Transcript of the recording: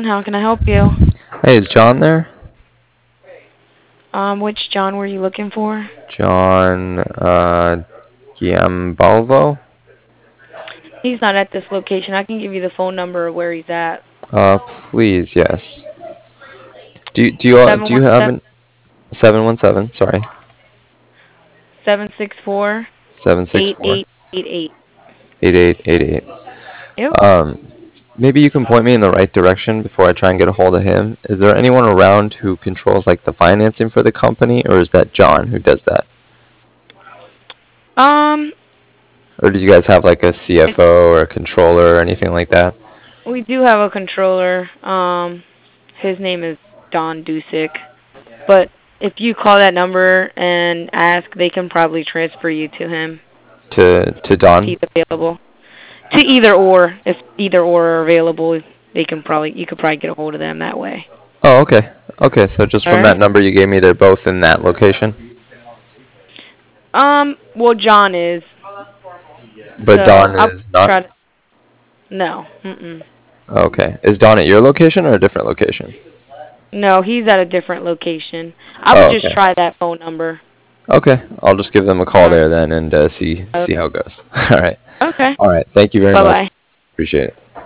John. How can I help you? Hey, is John there? Which John were you looking for? John Giambalvo? He's not at this location. I can give you the phone number of where he's at. Please, yes. Do you have 717 an 717? Sorry, 764 764 8888. 8888. Yep. Um, Maybe you can point me in the right direction before I try and get a hold of him. Is there anyone around who controls like the financing for the company, or is that John who does that? Um, Or do you guys have like a it, CFO or a controller or anything like that? we do have a controller. His name is Don Dusick. But if you call that number and ask, they can probably transfer you to him To if Don? he's available. To either or, if either or are available, you could probably get a hold of them that way. Oh, okay. Okay, so just All from that right. number you gave me, they're both in that location. Well, John is, But so Don I'll is not? try to. No. Mm-mm. Okay. Is Don at your location or a different location? No, he's at a different location. I would Oh, just okay. try that phone number. Okay. I'll just give them a call Uh, there then and see how it goes. All right. okay. All right. Thank you very Bye much. bye. Appreciate it.